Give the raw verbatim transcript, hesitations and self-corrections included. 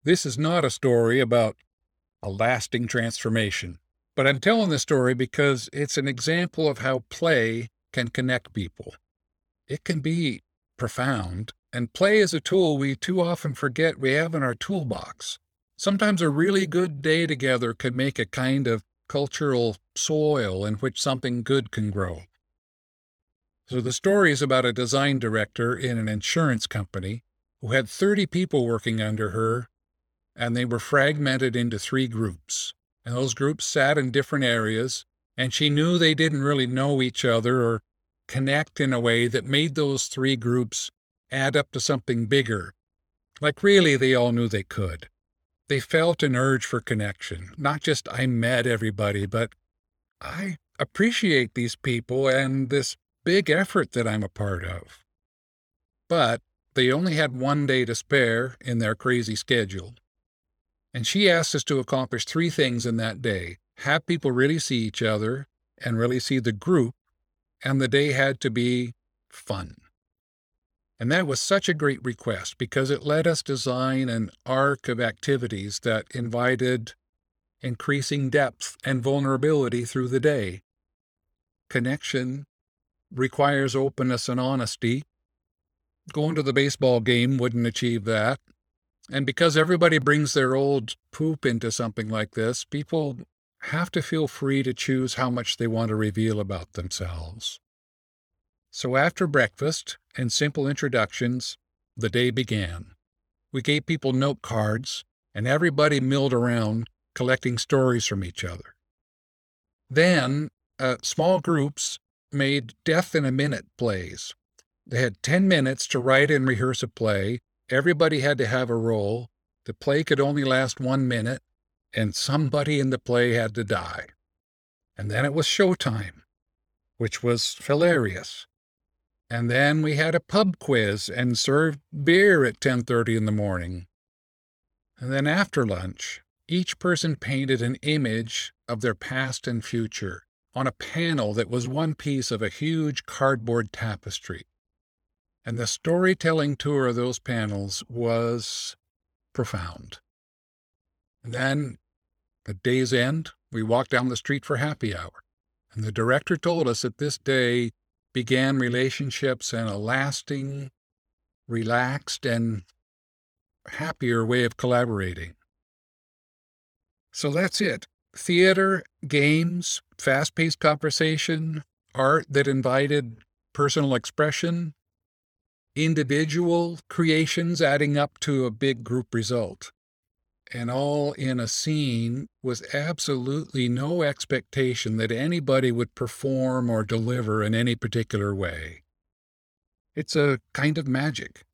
This is not a story about a lasting transformation, but I'm telling the story because it's an example of how play can connect people. It can be profound, and play is a tool we too often forget we have in our toolbox. Sometimes a really good day together can make a kind of cultural soil in which something good can grow. So the story is about a design director in an insurance company who had thirty people working under her, and they were fragmented into three groups. And those groups sat in different areas, and she knew they didn't really know each other or connect in a way that made those three groups add up to something bigger. Like really they all knew they could. They felt an urge for connection. Not just I met everybody, but I appreciate these people and this big effort that I'm a part of. But they only had one day to spare in their crazy schedule. And she asked us to accomplish three things in that day. Have people really see each other and really see the group, and the day had to be fun. And that was such a great request because it let us design an arc of activities that invited increasing depth and vulnerability through the day. Connection requires openness and honesty. Going to the baseball game wouldn't achieve that. And because everybody brings their old poop into something like this, people have to feel free to choose how much they want to reveal about themselves. So after breakfast and simple introductions, the day began. We gave people note cards, and everybody milled around collecting stories from each other. Then, uh, small groups made death in a minute plays. They had ten minutes to write and rehearse a play. Everybody had to have a role. The play could only last one minute, and somebody in the play had to die. And then it was showtime, which was hilarious. And then we had a pub quiz and served beer at ten thirty in the morning. And then after lunch, each person painted an image of their past and future on a panel that was one piece of a huge cardboard tapestry. And the storytelling tour of those panels was profound. And then, at day's end, we walked down the street for happy hour. And the director told us that this day began relationships and a lasting, relaxed, and happier way of collaborating. So that's it. Theater, games, fast-paced conversation, art that invited personal expression, individual creations adding up to a big group result. And all in a scene with absolutely no expectation that anybody would perform or deliver in any particular way. It's a kind of magic.